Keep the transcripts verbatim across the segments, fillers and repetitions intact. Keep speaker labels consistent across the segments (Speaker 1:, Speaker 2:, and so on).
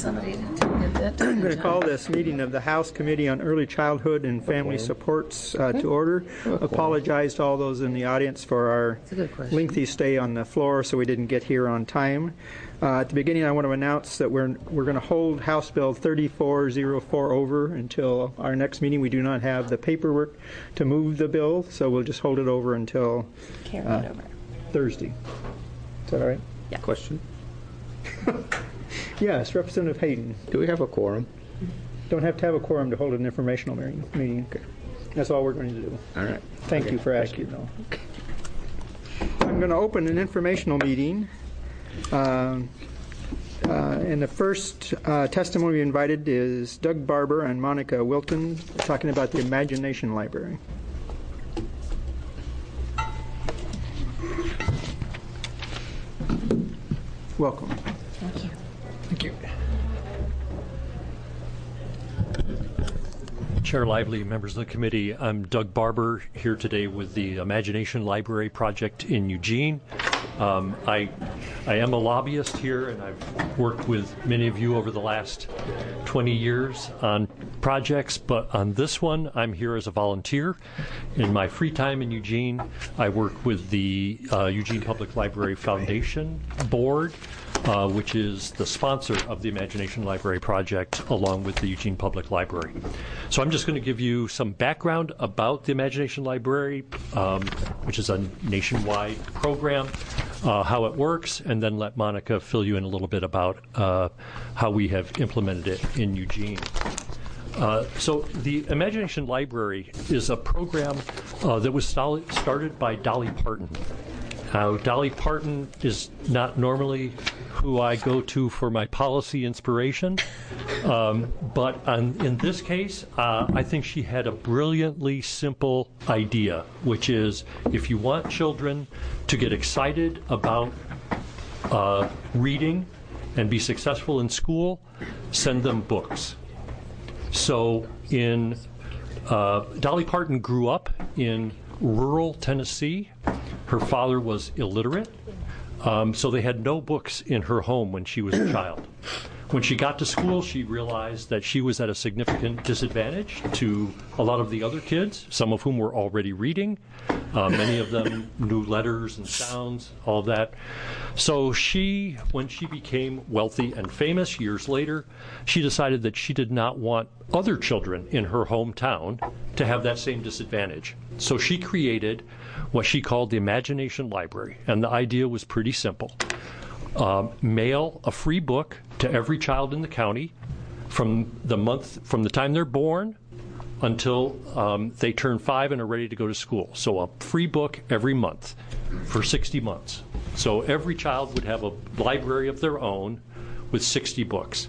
Speaker 1: somebody to get that.
Speaker 2: I'm going to call this meeting of the House Committee on Early Childhood and Family Supports uh, to order. Apologize to all those in the audience for our lengthy stay on the floor, so we didn't get here on time. Uh, at the beginning, I want to announce that we're we're going to hold House Bill thirty-four oh four over until our next meeting. We do not have the paperwork to move the bill, so we'll just hold it over until
Speaker 1: Carry
Speaker 2: uh,
Speaker 1: it over.
Speaker 2: Thursday. Is that all right?
Speaker 1: Yeah.
Speaker 3: Question?
Speaker 2: Yes, Representative Hayden.
Speaker 3: Do we have a quorum?
Speaker 2: Don't have to have a quorum to hold an informational meeting. Okay. That's all we're going to do.
Speaker 3: All right.
Speaker 2: Thank
Speaker 3: okay.
Speaker 2: you for asking, though. I'm going to open an informational meeting. Um, uh, and the first uh, testimony we invited is Doug Barber and Monica Wilton talking about the Imagination Library. Welcome.
Speaker 1: Thank you.
Speaker 2: Thank you.
Speaker 4: Chair Lively, members of the committee, I'm Doug Barber here today with the Imagination Library project in Eugene. Um, I, I am a lobbyist here, and I've worked with many of you over the last twenty years on projects, but on this one, I'm here as a volunteer. In my free time in Eugene, I work with the uh, Eugene Public Library Foundation Board, uh, which is the sponsor of the Imagination Library project, along with the Eugene Public Library. So I'm just going to give you some background about the Imagination Library, um, which is a nationwide program, uh, how it works, and then let Monica fill you in a little bit about uh, how we have implemented it in Eugene. Uh, so the Imagination Library is a program uh, that was solid, started by Dolly Parton. Now, Dolly Parton is not normally who I go to for my policy inspiration, um, but on, in this case, uh, I think she had a brilliantly simple idea, which is if you want children to get excited about uh, reading and be successful in school, send them books. So in uh, Dolly Parton grew up in rural Tennessee. Her father was illiterate, um, so they had no books in her home when she was a child. When she got to school, she realized that she was at a significant disadvantage to a lot of the other kids, some of whom were already reading. Uh, many of them knew letters and sounds, all of that. So she, when she became wealthy and famous years later, she decided that she did not want other children in her hometown to have that same disadvantage. So she created what she called the Imagination Library, and the idea was pretty simple. Um, mail a free book to every child in the county from the month, from the time they're born until um, they turn five and are ready to go to school. So a free book every month for sixty months. So every child would have a library of their own with sixty books.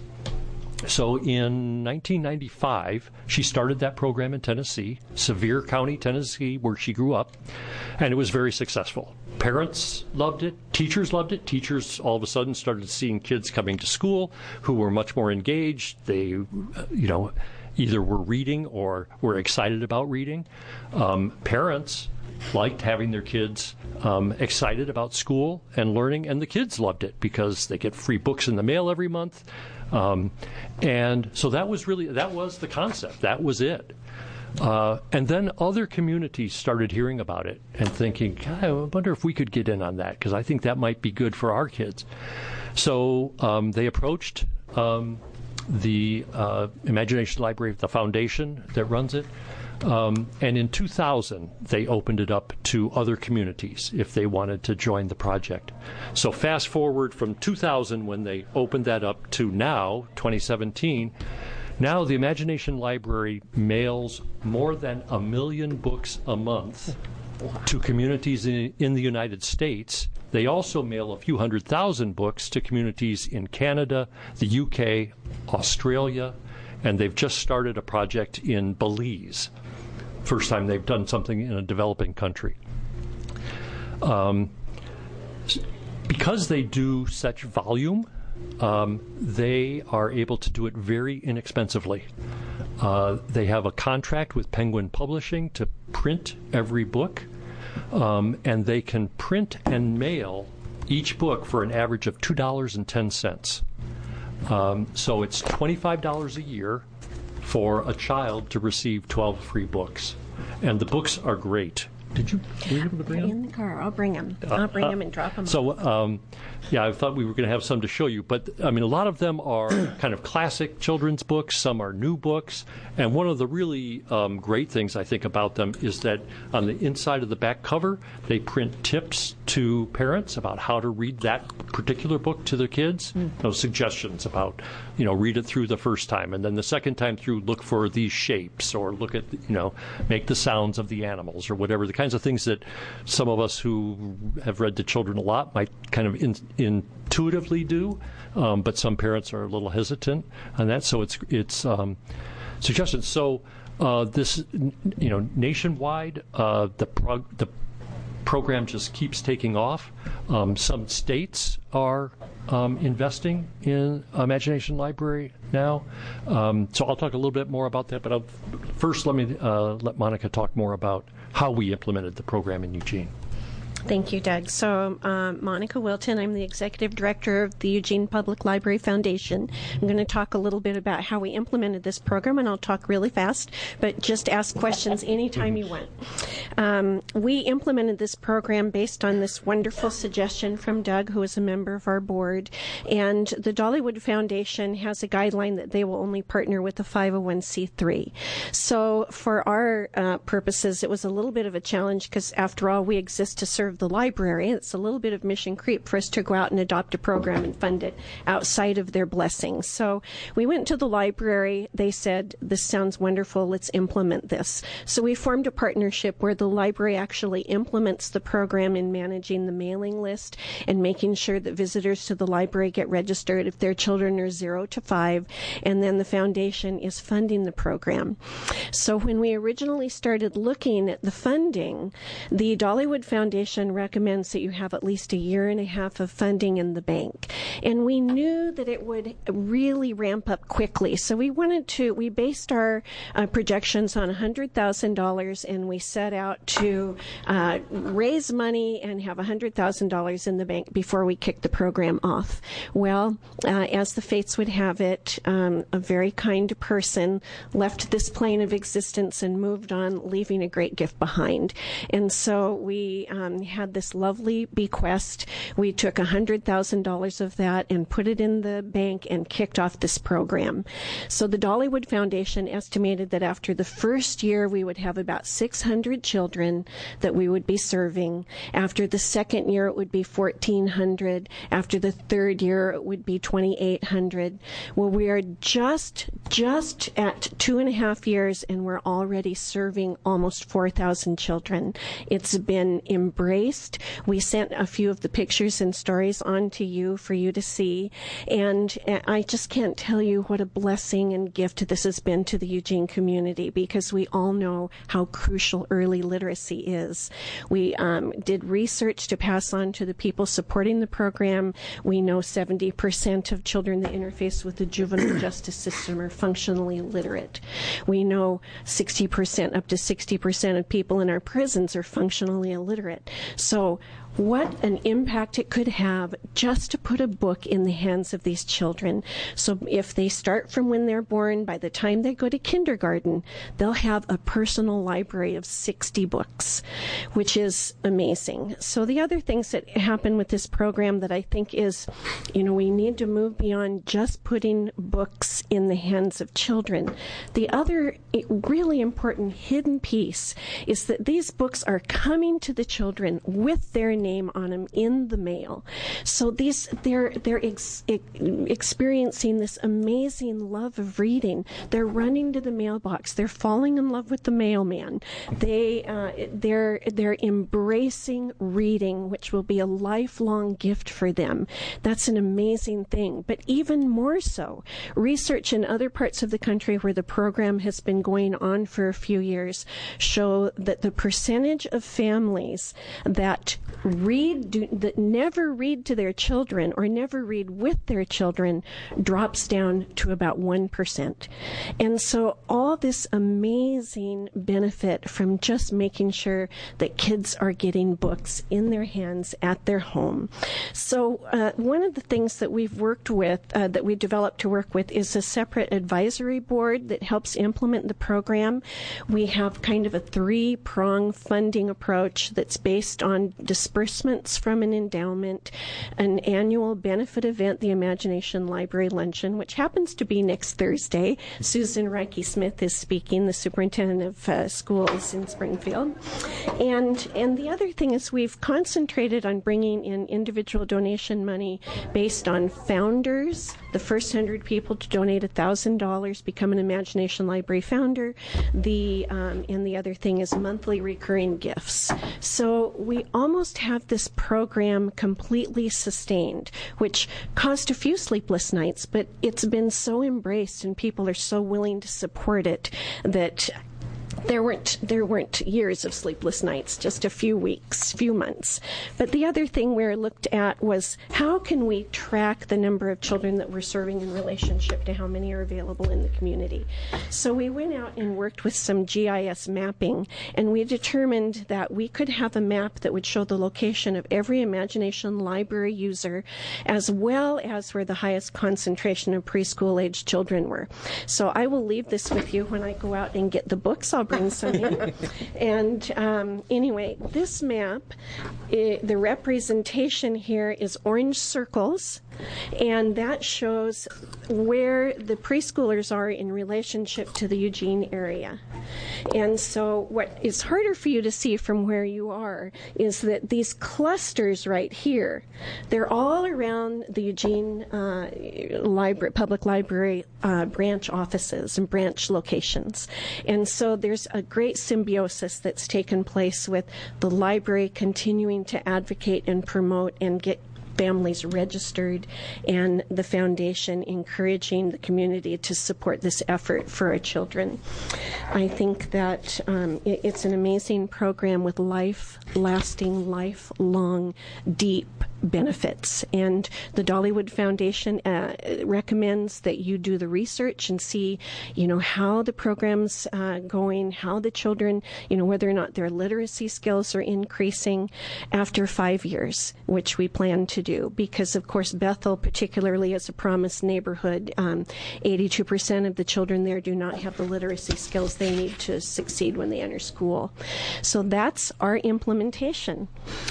Speaker 4: So in nineteen ninety-five, she started that program in Tennessee, Sevier County, Tennessee, where she grew up, and it was very successful. Parents loved it. Teachers loved it. Teachers all of a sudden started seeing kids coming to school who were much more engaged. They, you know, either were reading or were excited about reading. Um, parents liked having their kids um, excited about school and learning, and the kids loved it because they get free books in the mail every month. Um, and so that was really, that was the concept. That was it. Uh, and then other communities started hearing about it and thinking, God, I wonder if we could get in on that, because I think that might be good for our kids. So um, they approached um, the uh, Imagination Library, the foundation that runs it, um, and in two thousand, they opened it up to other communities if they wanted to join the project. So fast forward from two thousand, when they opened that up, to now, twenty seventeen, now the Imagination Library mails more than a million books a month to communities in, in the United States. They also mail a few hundred thousand books to communities in Canada, the U K, Australia, and they've just started a project in Belize. First time they've done something in a developing country. Um, because they do such volume, Um, they are able to do it very inexpensively. Uh, they have a contract with Penguin Publishing to print every book, um, and they can print and mail each book for an average of two dollars and ten cents. Um, so it's twenty-five dollars a year for a child to receive twelve free books. And the books are great. Did you, were you able to bring them?
Speaker 3: In the car. I'll bring them. I'll bring uh, them and drop them
Speaker 4: So,
Speaker 3: off.
Speaker 4: um, yeah, I thought we were going to have some to show you. But, I mean, a lot of them are kind of classic children's books. Some are new books. And one of the really um, great things I think about them is that on the inside of the back cover, they print tips to parents about how to read that particular book to their kids. Mm. Those suggestions about, you know, read it through the first time. And then the second time through, look for these shapes or look at, you know, make the sounds of the animals or whatever. The kinds of things that some of us who have read to children a lot might kind of in, intuitively do, um, but some parents are a little hesitant on that. So it's it's um, suggestions. So uh, this, you know, nationwide, uh, the prog- the program just keeps taking off. Um, some states are um, investing in Imagination Library now. Um, so I'll talk a little bit more about that, but I'll, first let me uh, let Monica talk more about how we implemented the program in Eugene.
Speaker 3: Thank you, Doug. So, um, Monica Wilton, I'm the Executive Director of the Eugene Public Library Foundation. I'm going to talk a little bit about how we implemented this program, and I'll talk really fast, but just ask questions anytime you want. Um, we implemented this program based on this wonderful suggestion from Doug, who is a member of our board, and the Dollywood Foundation has a guideline that they will only partner with a five oh one c three. So, for our uh, purposes, it was a little bit of a challenge because, after all, we exist to serve the library. It's a little bit of mission creep for us to go out and adopt a program and fund it outside of their blessings. So we went to the library. They said, this sounds wonderful. Let's implement this. So we formed a partnership where the library actually implements the program in managing the mailing list and making sure that visitors to the library get registered if their children are zero to five. And then the foundation is funding the program. So when we originally started looking at the funding, the Dollywood Foundation recommends that you have at least a year and a half of funding in the bank. And we knew that it would really ramp up quickly. So we wanted to, we based our uh, projections on one hundred thousand dollars, and we set out to uh, raise money and have one hundred thousand dollars in the bank before we kicked the program off. Well, uh, as the fates would have it, um, a very kind person left this plane of existence and moved on, leaving a great gift behind. And so we um, had this lovely bequest. We took one hundred thousand dollars of that and put it in the bank and kicked off this program. So the Dollywood Foundation estimated that after the first year, we would have about six hundred children that we would be serving. After the second year, it would be fourteen hundred. After the third year, it would be twenty-eight hundred. Well, we are just, just at two and a half years, and we're already serving almost four thousand children. It's been embraced. We sent a few of the pictures and stories on to you for you to see, and I just can't tell you what a blessing and gift this has been to the Eugene community, because we all know how crucial early literacy is. We um, did research to pass on to the people supporting the program. We know seventy percent of children that interface with the juvenile justice system are functionally literate. We know sixty percent, up to sixty percent of people in our prisons are functionally illiterate. So what an impact it could have just to put a book in the hands of these children. So if they start from when they're born, by the time they go to kindergarten, they'll have a personal library of sixty books, which is amazing. So the other things that happen with this program that I think is, you know, we need to move beyond just putting books in the hands of children. The other really important hidden piece is that these books are coming to the children with their name on them in the mail. So these they're they're ex, ex, experiencing this amazing love of reading. They're running to the mailbox. They're falling in love with the mailman. They uh, they're they're embracing reading, which will be a lifelong gift for them. That's an amazing thing. But even more so, research in other parts of the country where the program has been going on for a few years show that the percentage of families that read do, that never read to their children or never read with their children drops down to about one percent. And so all this amazing benefit from just making sure that kids are getting books in their hands at their home. So uh, one of the things that we've worked with, uh, that we developed to work with, is a separate advisory board that helps implement the program. We have kind of a three-prong funding approach that's based on disbursements from an endowment, an annual benefit event, the Imagination Library Luncheon, which happens to be next Thursday. Susan Reike-Smith is speaking, the superintendent of uh, schools in Springfield. And, and the other thing is we've concentrated on bringing in individual donation money based on founders. The first hundred people to donate one thousand dollars become an Imagination Library founder. The um, and the other thing is monthly recurring gifts. So we almost have this program completely sustained, which caused a few sleepless nights, but it's been so embraced and people are so willing to support it that There weren't there weren't years of sleepless nights, just a few weeks, few months. But the other thing we looked at was how can we track the number of children that we're serving in relationship to how many are available in the community. So we went out and worked with some G I S mapping, and we determined that we could have a map that would show the location of every Imagination Library user, as well as where the highest concentration of preschool-age children were. So I will leave this with you when I go out and get the books. I'll bring some in. And um, anyway, this map, it, the representation here is orange circles, and that shows where the preschoolers are in relationship to the Eugene area. And so what is harder for you to see from where you are is that these clusters right here, they're all around the Eugene uh, library, public library uh, branch offices and branch locations. And so there's a great symbiosis that's taken place with the library continuing to advocate and promote and get families registered, and the foundation encouraging the community to support this effort for our children. I think that um, it, it's an amazing program with life-lasting, lifelong, deep benefits. And the Dollywood Foundation uh, recommends that you do the research and see, you know, how the program's uh, going, how the children, you know, whether or not their literacy skills are increasing after five years, which we plan to do. Because, of course, Bethel, particularly as a promised neighborhood, um, eighty-two percent of the children there do not have the literacy skills they need to succeed when they enter school. So that's our implementation.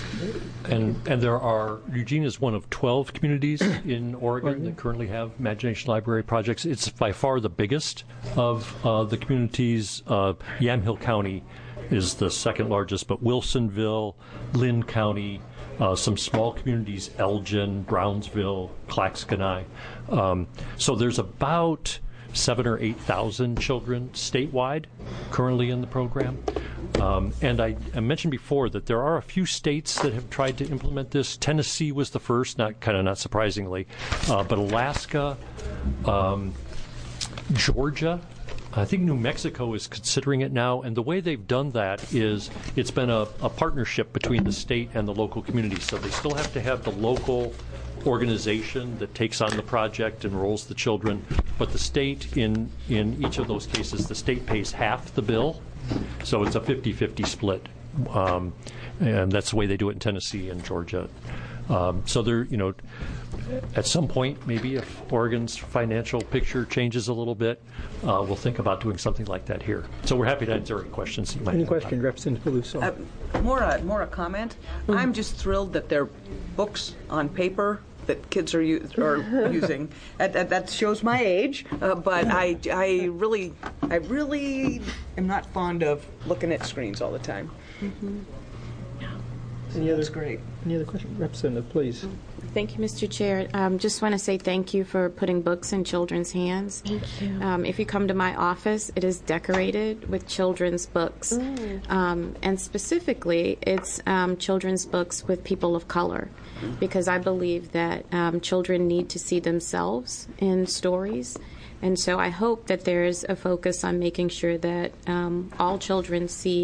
Speaker 4: And and there are, Eugene is one of twelve communities in Oregon that currently have Imagination Library projects. It's by far the biggest of uh, the communities. Uh, Yamhill County is the second largest, but Wilsonville, Lynn County, uh, some small communities, Elgin, Brownsville, Claxconai. Um, so there's about seven or eight thousand children statewide currently in the program. Um, and I, I mentioned before that there are a few states that have tried to implement this. Tennessee was the first, not kind of not surprisingly, uh, but Alaska, um, Georgia, I think New Mexico is considering it now. And the way they've done that is it's been a, a partnership between the state and the local community. So they still have to have the local organization that takes on the project, enrolls the children, but the state, in, in each of those cases, the state pays half the bill. So it's a fifty-fifty split, um, and that's the way they do it in Tennessee and Georgia. Um, so there, you know, at some point, maybe if Oregon's financial picture changes a little bit, uh, we'll think about doing something like that here. So we're happy to answer any questions you might have.
Speaker 2: Any question, Representative Peluso?
Speaker 5: Uh, more, a, more a comment. Mm-hmm. I'm just thrilled that they're books on paper that kids are, u- are using. That, that, that shows my age, uh, but I, I really, I really am not fond of looking at screens all the time.
Speaker 3: Mm-hmm.
Speaker 2: Any other,
Speaker 5: That's great.
Speaker 2: Any other questions? Representative, please.
Speaker 6: Thank you, Mister Chair. Um, just want to say thank you for putting books in children's hands.
Speaker 3: Thank you.
Speaker 6: Um, if you come to my office, it is decorated with children's books. Mm. Um, and specifically, it's um, children's books with people of color, because I believe that um, children need to see themselves in stories. And so I hope that there's a focus on making sure that um, all children see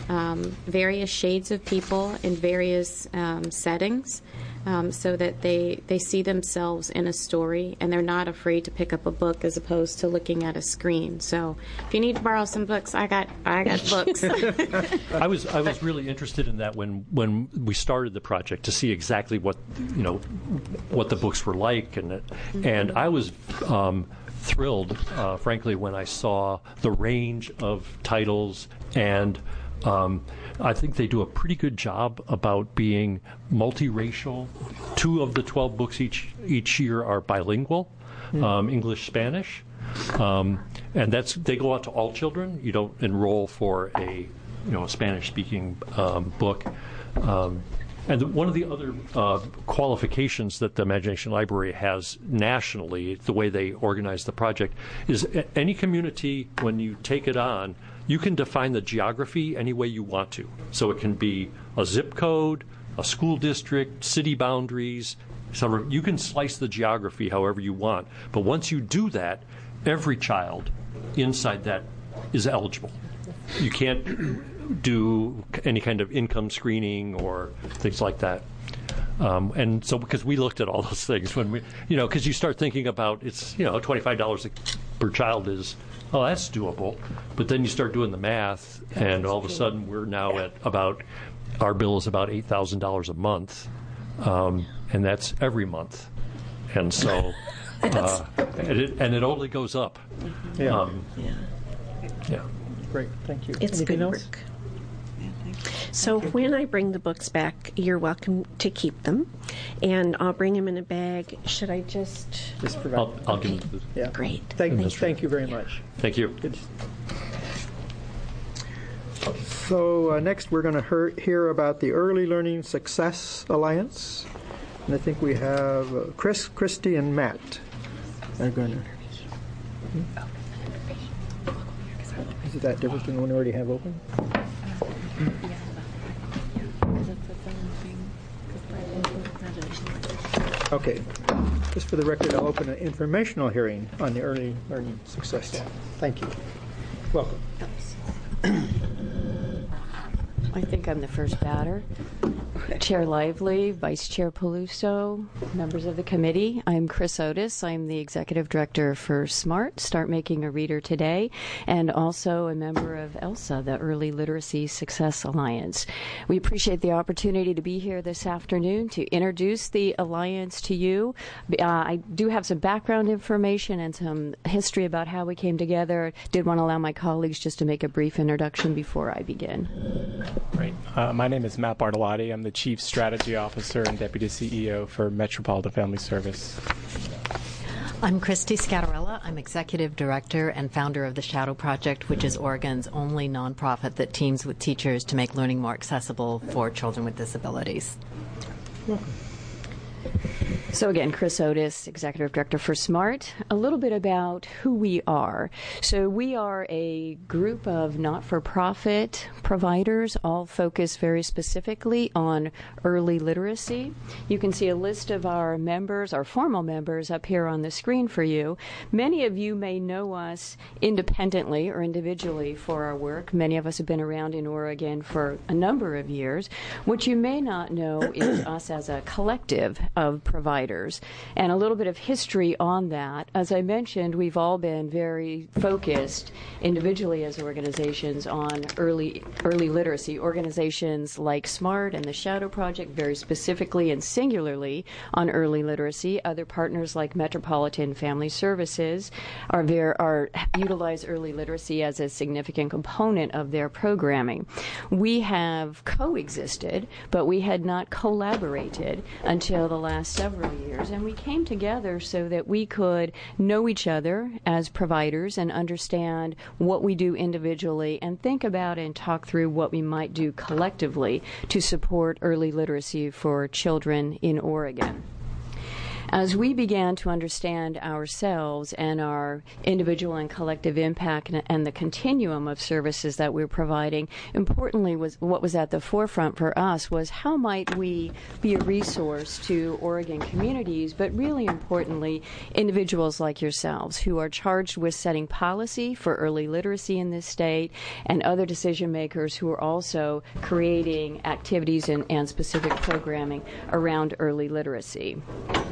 Speaker 6: um, various shades of people in various um, settings, um, so that they, they see themselves in a story and they're not afraid to pick up a book as opposed to looking at a screen. So if you need to borrow some books, I got I got books.
Speaker 4: I was I was really interested in that when, when we started the project, to see exactly what you know what the books were like, and it, mm-hmm. and I was um, thrilled, uh, frankly, when I saw the range of titles, and um, I think they do a pretty good job about being multiracial. Two of the twelve books each each year are bilingual, mm-hmm. um, English, Spanish, um, and that's they go out to all children. You don't enroll for a you know a Spanish-speaking um, book. Um, And the, one of the other uh, qualifications that the Imagination Library has nationally, the way they organize the project, is a- any community, when you take it on, you can define the geography any way you want to. So it can be a zip code, a school district, city boundaries. So you can slice the geography however you want. But once you do that, every child inside that is eligible. You can't do any kind of income screening or things like that. Um, and so because we looked at all those things when we, you know, because you start thinking about it's, you know, twenty-five dollars per child is, oh, that's doable. But then you start doing the math, and all of a sudden we're now at about, our bill is about eight thousand dollars a month. Um, and that's every month. And so, uh, and, it, and it only goes up.
Speaker 2: Yeah.
Speaker 4: Um,
Speaker 1: Yeah.
Speaker 4: yeah.
Speaker 2: Great, thank you.
Speaker 1: It's
Speaker 2: Anything
Speaker 1: good
Speaker 2: else?
Speaker 1: work.
Speaker 3: So when I bring the books back, you're welcome to keep them, and I'll bring them in a bag. Should I just?
Speaker 2: Just provide.
Speaker 4: I'll, I'll give it to the,
Speaker 2: Yeah.
Speaker 3: Great.
Speaker 2: Thank,
Speaker 3: Thank
Speaker 2: thank you very much.
Speaker 4: Thank you.
Speaker 2: Good. So uh, next we're going to hear about the Early Learning Success Alliance. And I think we have uh, Chris, Christy, and Matt. They're going to... Is it that different than the one we already have open? Okay. Just for the record, I'll open an informational hearing on the Early Learning Success. Thank you. Welcome.
Speaker 7: I think I'm the first batter. Chair Lively, Vice Chair Peluso, members of the committee. I'm Chris Otis. I'm the Executive Director for SMART, Start Making a Reader Today, and also a member of ELSA, the Early Literacy Success Alliance. We appreciate the opportunity to be here this afternoon to introduce the Alliance to you. Uh, I do have some background information and some history about how we came together. Did want to allow my colleagues just to make a brief introduction before I begin.
Speaker 8: Great. Uh, my name is Matt Bartolotti. I'm the Chief Strategy Officer and Deputy C E O for Metropolitan Family Service.
Speaker 9: I'm Christy Scattarella. I'm Executive Director and founder of the Shadow Project, which is Oregon's only nonprofit that teams with teachers to make learning more accessible for children with disabilities.
Speaker 2: Welcome.
Speaker 7: So again, Chris Otis, Executive Director for SMART. A little bit about who we are. So we are a group of not-for-profit providers, all focused very specifically on early literacy. You can see a list of our members, our formal members, up here on the screen for you. Many of you may know us independently or individually for our work. Many of us have been around in Oregon for a number of years. What you may not know is us as a collective of providers, and a little bit of history on that. As I mentioned, we've all been very focused individually as organizations on early early literacy. Organizations like SMART and the Shadow Project very specifically and singularly on early literacy. Other partners like Metropolitan Family Services are, ver- are utilize early literacy as a significant component of their programming. We have coexisted, but we had not collaborated until the last several years, and we came together so that we could know each other as providers and understand what we do individually and think about and talk through what we might do collectively to support early literacy for children in Oregon. As we began to understand ourselves and our individual and collective impact and, and the continuum of services that we're providing, importantly, was what was at the forefront for us was how might we be a resource to Oregon communities, but really importantly, individuals like yourselves who are charged with setting policy for early literacy in this state, and other decision makers who are also creating activities and, and specific programming around early literacy.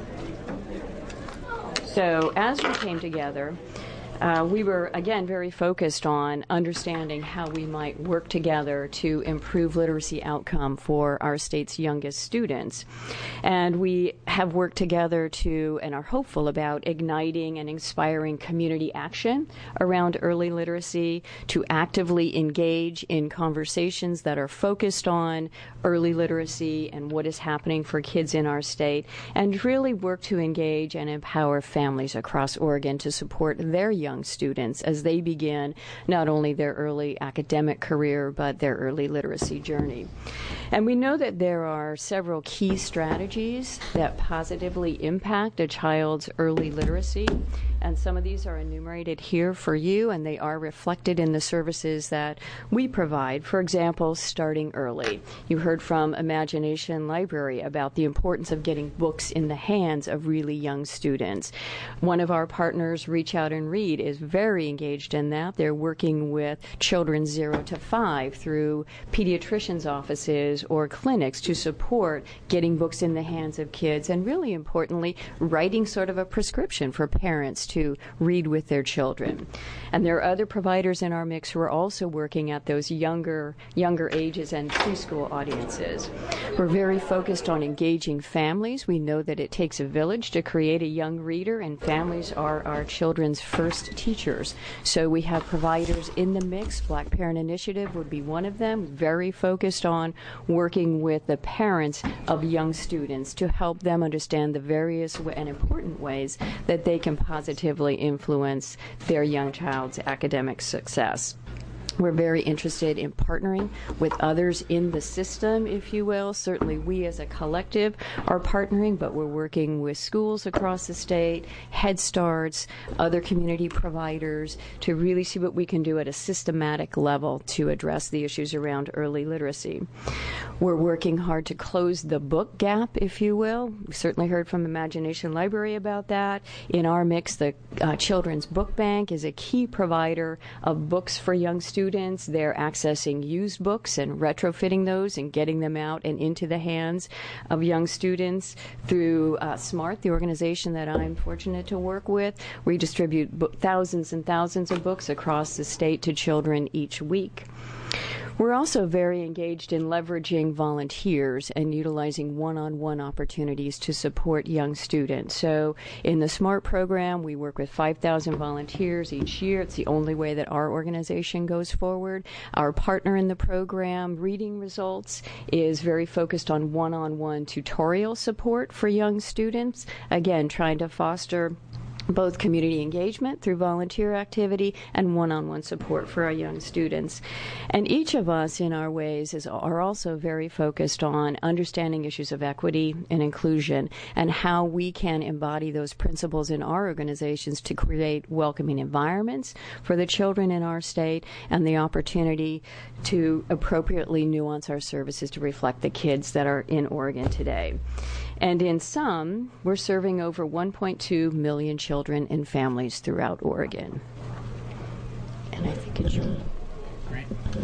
Speaker 7: So as we came together, Uh, we were, again, very focused on understanding how we might work together to improve literacy outcome for our state's youngest students. And we have worked together to, and are hopeful about, igniting and inspiring community action around early literacy, to actively engage in conversations that are focused on early literacy and what is happening for kids in our state, and really work to engage and empower families across Oregon to support their young young students as they begin not only their early academic career but their early literacy journey. And we know that there are several key strategies that positively impact a child's early literacy, and some of these are enumerated here for you, and they are reflected in the services that we provide. For example, starting early. You heard from Imagination Library about the importance of getting books in the hands of really young students. One of our partners, Reach Out and Read, is very engaged in that. They're working with children zero to five through pediatricians' offices or clinics to support getting books in the hands of kids, and really importantly, writing sort of a prescription for parents to read with their children. And there are other providers in our mix who are also working at those younger younger ages and preschool audiences. We're very focused on engaging families. We know that it takes a village to create a young reader, and families are our children's first teachers. So we have providers in the mix. Black Parent Initiative would be one of them, very focused on working with the parents of young students to help them understand the various and important ways that they can positively influence their young child's academic success. We're very interested in partnering with others in the system, if you will. Certainly we as a collective are partnering, but we're working with schools across the state, Head Starts, other community providers to really see what we can do at a systematic level to address the issues around early literacy. We're working hard to close the book gap, if you will. We certainly heard from Imagination Library about that. In our mix, the uh, Children's Book Bank is a key provider of books for young students. They're accessing used books and retrofitting those and getting them out and into the hands of young students through uh, SMART, the organization that I'm fortunate to work with. We distribute bo- thousands and thousands of books across the state to children each week. We're also very engaged in leveraging volunteers and utilizing one-on-one opportunities to support young students. So in the SMART program, we work with five thousand volunteers each year. It's the only way that our organization goes forward. Our partner in the program, Reading Results, is very focused on one-on-one tutorial support for young students, again, trying to foster both community engagement through volunteer activity and one-on-one support for our young students. And each of us in our ways is, are also very focused on understanding issues of equity and inclusion and how we can embody those principles in our organizations to create welcoming environments for the children in our state and the opportunity to appropriately nuance our services to reflect the kids that are in Oregon today. And in sum, we're serving over one point two million children and families throughout Oregon. And I think it's
Speaker 8: great.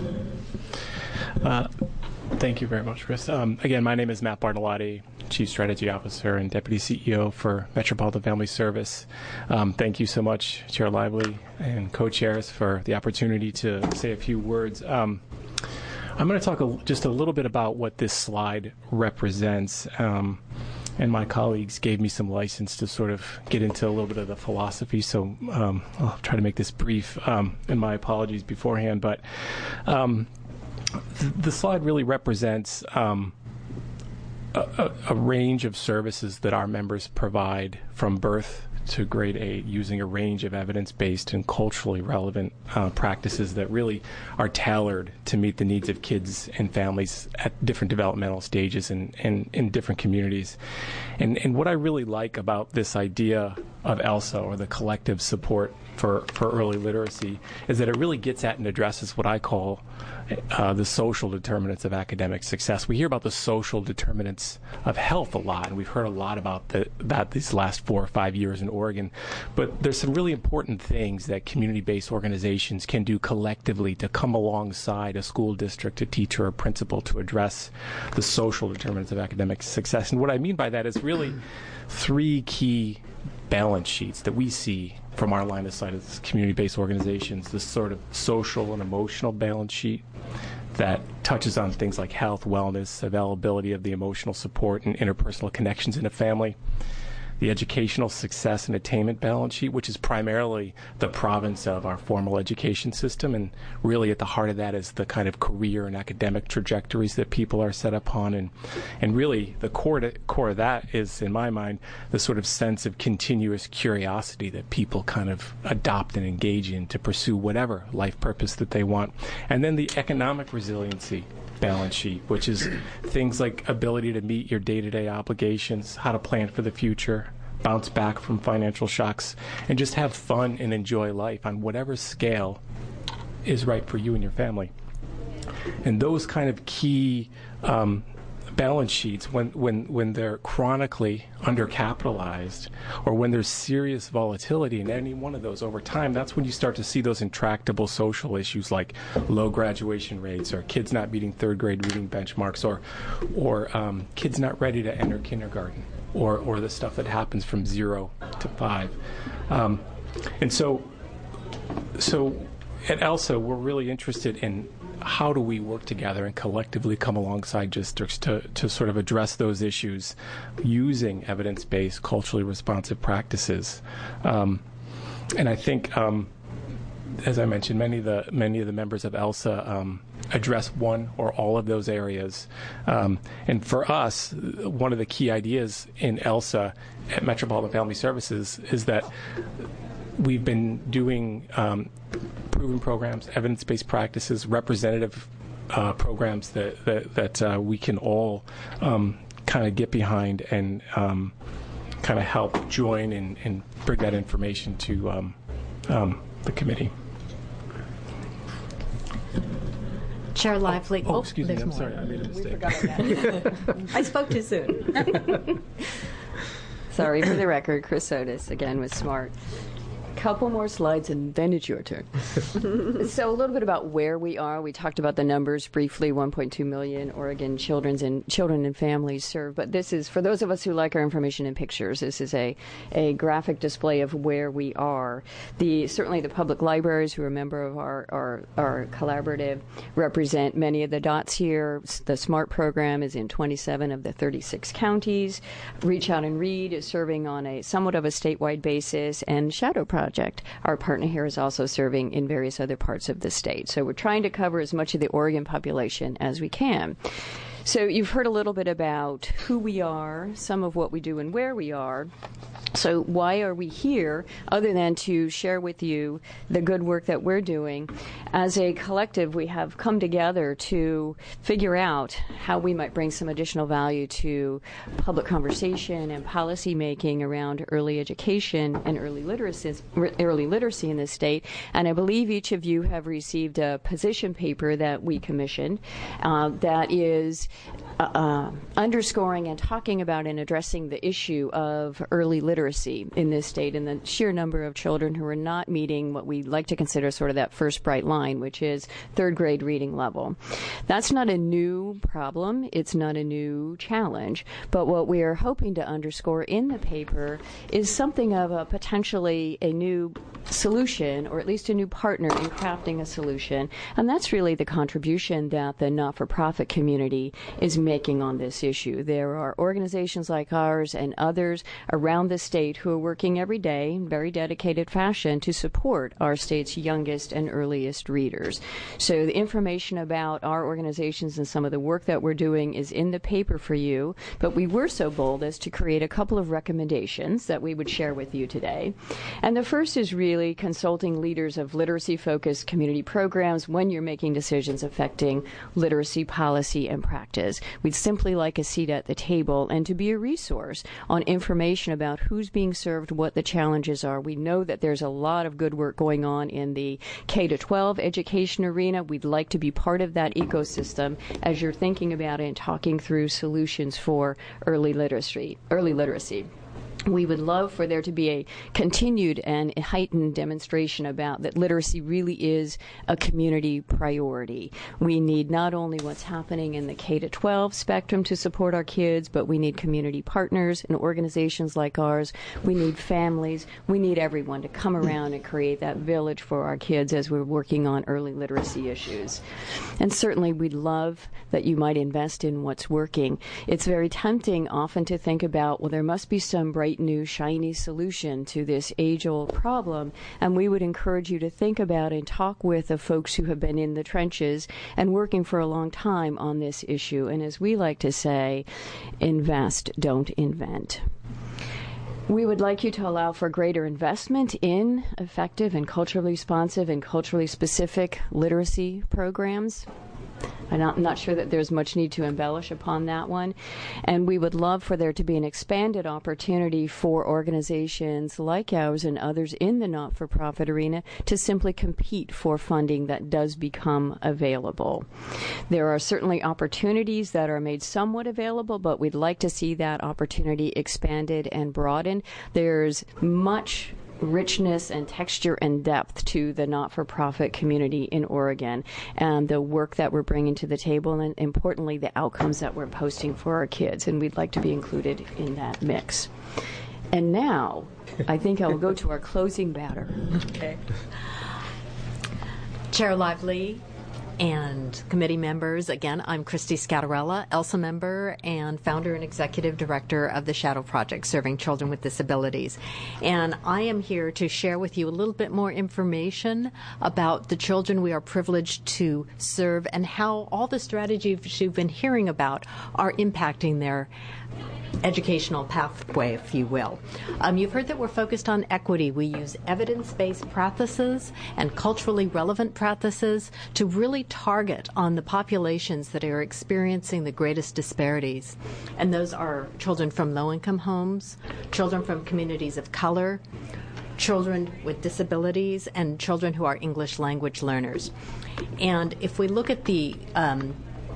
Speaker 8: Uh, thank you very much, Chris. Um, again, my name is Matt Bartolotti, Chief Strategy Officer and Deputy C E O for Metropolitan Family Service. Um, thank you so much, Chair Lively and co-chairs, for the opportunity to say a few words. Um, I'm going to talk a, just a little bit about what this slide represents. Um, and my colleagues gave me some license to sort of get into a little bit of the philosophy, so um, I'll try to make this brief, um, and my apologies beforehand. But um, th- the slide really represents um, a, a, a range of services that our members provide from birth to grade eight using a range of evidence-based and culturally relevant uh, practices that really are tailored to meet the needs of kids and families at different developmental stages and in, in, in different communities. And, and what I really like about this idea of ELSA, or the collective support for, for early literacy, is that it really gets at and addresses what I call uh, the social determinants of academic success. We hear about the social determinants of health a lot, and we've heard a lot about the, that these last four or five years in Oregon. But there's some really important things that community-based organizations can do collectively to come alongside a school district, a teacher, or a principal to address the social determinants of academic success. And what I mean by that is really three key balance sheets that we see from our line of sight as community-based organizations. This sort of social and emotional balance sheet that touches on things like health, wellness, availability of the emotional support and interpersonal connections in a family. The educational success and attainment balance sheet, which is primarily the province of our formal education system, and really at the heart of that is the kind of career and academic trajectories that people are set upon. And and really the core to, core of that is, in my mind, the sort of sense of continuous curiosity that people kind of adopt and engage in to pursue whatever life purpose that they want. And then the economic resiliency balance sheet, which is things like ability to meet your day-to-day obligations, how to plan for the future, bounce back from financial shocks, and just have fun and enjoy life on whatever scale is right for you and your family. And those kind of key um, balance sheets, when, when, when they're chronically undercapitalized, or when there's serious volatility in any one of those over time, that's when you start to see those intractable social issues like low graduation rates, or kids not meeting third grade reading benchmarks, or or um, kids not ready to enter kindergarten, or, or the stuff that happens from zero to five. Um, and so, so at ELSA, we're really interested in how do we work together and collectively come alongside districts to, to sort of address those issues using evidence-based, culturally responsive practices. Um, and I think, um, as I mentioned, many of the many of the members of ELSA um, address one or all of those areas. Um, and for us, one of the key ideas in ELSA at Metropolitan Family Services is that we've been doing um, proven programs, evidence-based practices, representative uh, programs that that, that uh, we can all um, kind of get behind and um, kind of help join and, and bring that information to um, um, the committee.
Speaker 9: Chair Lively.
Speaker 8: Oh, oh excuse me. I'm
Speaker 9: more.
Speaker 8: sorry. I made a mistake.
Speaker 9: We forgot that. I spoke too soon.
Speaker 7: Sorry, for the record, Chris Otis, again, with SMART. Couple more slides and then it's your turn. So a little bit about where we are. We talked about the numbers briefly, one point two million Oregon children's and children and families served. But this is, for those of us who like our information in pictures, this is a, a graphic display of where we are. The certainly the public libraries, who are a member of our, our, our collaborative, represent many of the dots here. The SMART program is in twenty-seven of the thirty-six counties. Reach Out and Read is serving on a somewhat of a statewide basis, and Shadow Project, our partner here, is also serving in various other parts of the state. So we're trying to cover as much of the Oregon population as we can. So you've heard a little bit about who we are, some of what we do, and where we are. So why are we here other than to share with you the good work that we're doing? As a collective, we have come together to figure out how we might bring some additional value to public conversation and policy making around early education and early literacy, early literacy in this state. And I believe each of you have received a position paper that we commissioned uh, that is uh, uh, underscoring and talking about and addressing the issue of early literacy in this state and the sheer number of children who are not meeting what we like to consider sort of that first bright line, which is third grade reading level. That's not a new problem. It's not a new challenge. But what we are hoping to underscore in the paper is something of a potentially a new solution, or at least a new partner in crafting a solution. And that's really the contribution that the not-for-profit community is making on this issue. There are organizations like ours and others around the state state who are working every day in very dedicated fashion to support our state's youngest and earliest readers. So the information about our organizations and some of the work that we're doing is in the paper for you, but we were so bold as to create a couple of recommendations that we would share with you today. And the first is really consulting leaders of literacy-focused community programs when you're making decisions affecting literacy policy and practice. We'd simply like a seat at the table and to be a resource on information about who's being served, what the challenges are. We know that there's a lot of good work going on in the K to twelve education arena. We'd like to be part of that ecosystem as you're thinking about it and talking through solutions for early literacy. Early literacy. We would love for there to be a continued and heightened demonstration about that literacy really is a community priority. We need not only what's happening in the K to twelve spectrum to support our kids, but we need community partners and organizations like ours. We need families. We need everyone to come around and create that village for our kids as we're working on early literacy issues. And certainly we'd love that you might invest in what's working. It's very tempting often to think about, well, there must be some bright new shiny solution to this age-old problem, and we would encourage you to think about and talk with the folks who have been in the trenches and working for a long time on this issue. And as we like to say, invest, don't invent. We would like you to allow for greater investment in effective and culturally responsive and culturally specific literacy programs. I'm not, not sure that there's much need to embellish upon that one. And we would love for there to be an expanded opportunity for organizations like ours and others in the not-for-profit arena to simply compete for funding that does become available. There are certainly opportunities that are made somewhat available, but we'd like to see that opportunity expanded and broadened. There's much richness and texture and depth to the not-for-profit community in Oregon, and the work that we're bringing to the table, and importantly, the outcomes that we're posting for our kids, and we'd like to be included in that mix. And now, I think I'll go to our closing batter.
Speaker 9: Okay. Chair Lively and committee members, again, I'm Christy Scattarella, ELSA member and founder and executive director of the Shadow Project, serving children with disabilities. And I am here to share with you a little bit more information about the children we are privileged to serve and how all the strategies you've been hearing about are impacting their educational pathway, if you will. Um, you've heard that we're focused on equity. We use evidence-based practices and culturally relevant practices to really target on the populations that are experiencing the greatest disparities. And those are children from low-income homes, children from communities of color, children with disabilities, and children who are English language learners. And if we look at the um,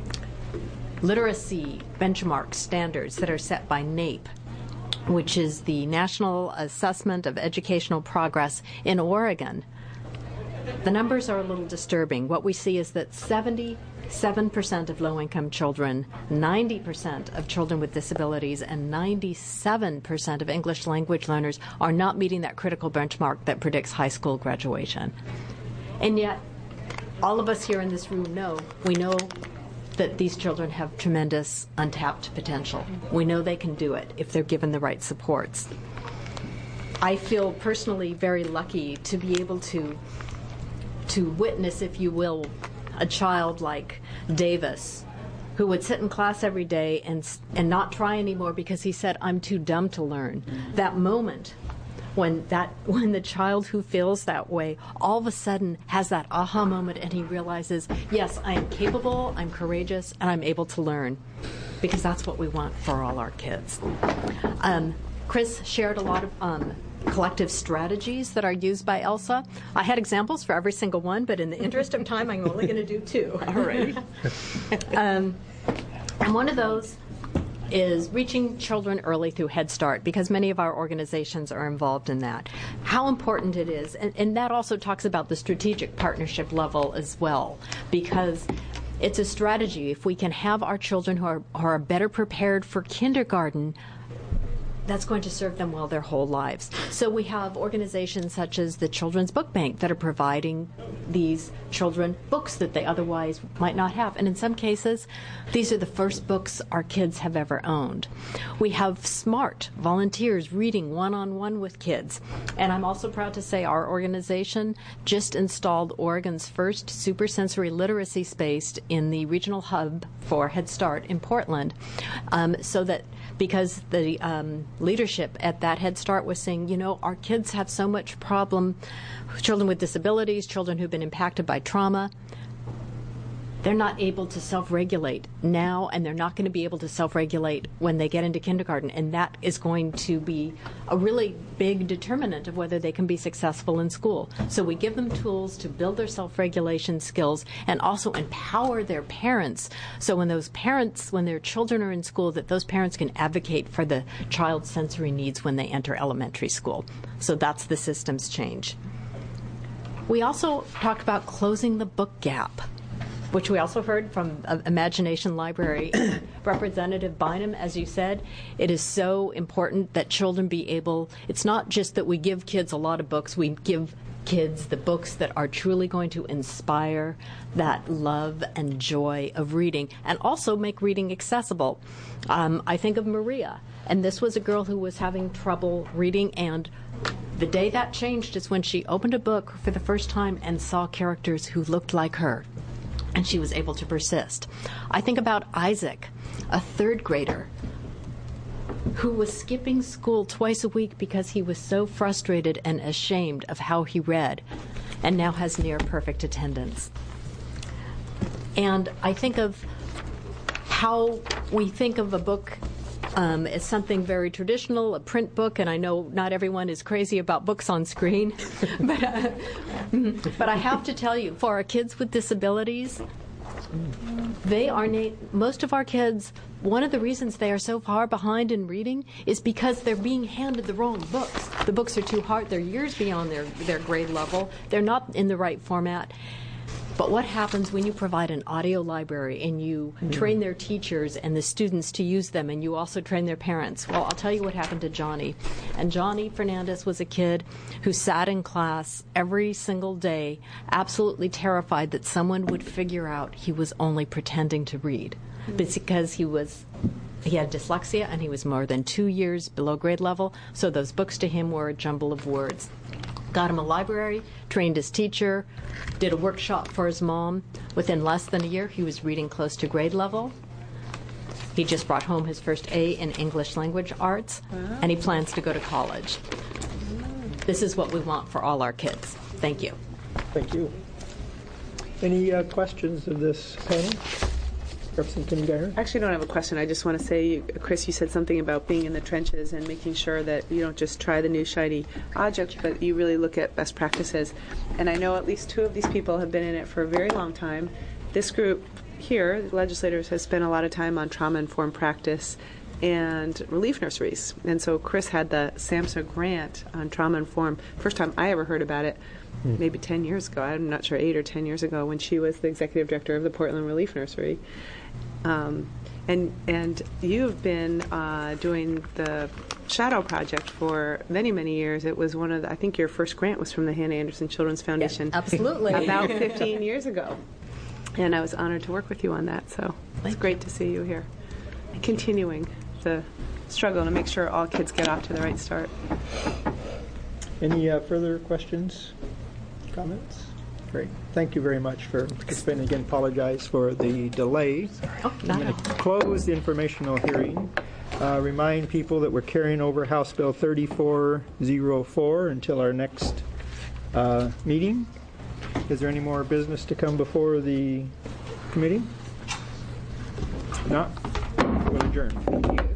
Speaker 9: literacy benchmark standards that are set by NAEP, which is the National Assessment of Educational Progress in Oregon, the numbers are a little disturbing. What we see is that seventy-seven percent of low-income children, ninety percent of children with disabilities, and ninety-seven percent of English language learners are not meeting that critical benchmark that predicts high school graduation. And yet, all of us here in this room know, we know that these children have tremendous untapped potential. We know they can do it if they're given the right supports. I feel personally very lucky to be able to to witness, if you will, a child like Davis, who would sit in class every day and and not try anymore because he said, "I'm too dumb to learn." Mm-hmm. That moment when that when the child who feels that way all of a sudden has that aha moment and he realizes, yes, I am capable, I'm courageous, and I'm able to learn, because that's what we want for all our kids. Um, Chris shared a lot of um, collective strategies that are used by ELSA. I had examples for every single one, but in the interest of time, I'm only going to do two. All right. um, and one of those is reaching children early through Head Start, because many of our organizations are involved in that. How important it is, and, and that also talks about the strategic partnership level as well, because it's a strategy. If we can have our children who are, who are better prepared for kindergarten, that's going to serve them well their whole lives. So we have organizations such as the Children's Book Bank that are providing these children books that they otherwise might not have. And in some cases, these are the first books our kids have ever owned. We have SMART, volunteers reading one-on-one with kids. And I'm also proud to say our organization just installed Oregon's first supersensory literacy space in the regional hub for Head Start in Portland, um, so that because the um, leadership at that Head Start was saying, you know, our kids have so much problem, children with disabilities, children who've been impacted by trauma. They're not able to self-regulate now, and they're not going to be able to self-regulate when they get into kindergarten, and that is going to be a really big determinant of whether they can be successful in school. So we give them tools to build their self-regulation skills and also empower their parents, so when those parents, when their children are in school, that those parents can advocate for the child's sensory needs when they enter elementary school. So that's the systems change. We also talked about closing the book gap, which we also heard from uh, Imagination Library. Representative Bynum, as you said, it is so important that children be able, it's not just that we give kids a lot of books, we give kids the books that are truly going to inspire that love and joy of reading and also make reading accessible. Um, I think of Maria, and this was a girl who was having trouble reading, and the day that changed is when she opened a book for the first time and saw characters who looked like her, and she was able to persist. I think about Isaac, a third grader who was skipping school twice a week because he was so frustrated and ashamed of how he read, and now has near perfect attendance. And I think of how we think of a book Um, it's something very traditional, a print book, and I know not everyone is crazy about books on screen, but, uh, but I have to tell you, for our kids with disabilities, they are na- most of our kids, one of the reasons they are so far behind in reading is because they're being handed the wrong books. The books are too hard, they're years beyond their, their grade level, they're not in the right format. But what happens when you provide an audio library and you mm. train their teachers and the students to use them, and you also train their parents? Well, I'll tell you what happened to Johnny. And Johnny Fernandez was a kid who sat in class every single day, absolutely terrified that someone would figure out he was only pretending to read. Mm. But it's because he was he had dyslexia and he was more than two years below grade level, so those books to him were a jumble of words. Got him a library, trained his teacher, did a workshop for his mom. Within less than a year, he was reading close to grade level. He just brought home his first A in English language arts, wow. and he plans to go to college. This is what we want for all our kids. Thank you.
Speaker 2: Thank you. Any uh, questions of this panel?
Speaker 10: I actually don't have a question. I just want to say, Chris, you said something about being in the trenches and making sure that you don't just try the new shiny object, but you really look at best practices. And I know at least two of these people have been in it for a very long time. This group here, the legislators, has spent a lot of time on trauma-informed practice and relief nurseries. And so Chris had the SAMHSA grant on trauma-informed. First time I ever heard about it, maybe ten years ago. I'm not sure, eight or ten years ago, when she was the executive director of the Portland Relief Nursery. Um, and and you've been uh, doing the Shadow Project for many, many years. It was one of the, I think your first grant was from the Hannah Anderson Children's Foundation.
Speaker 9: Yes, absolutely.
Speaker 10: About fifteen years ago. And I was honored to work with you on that. So it's great to see you here. Continuing the struggle to make sure all kids get off to the right start.
Speaker 2: Any uh, further questions, comments? Great. Thank you very much for participating. Again, apologize for the delay.
Speaker 9: Oh,
Speaker 2: I'm going to close the informational hearing. Uh, remind people that we're carrying over House Bill thirty-four oh four until our next uh, meeting. Is there any more business to come before the committee? Not? We'll adjourn. Thank you.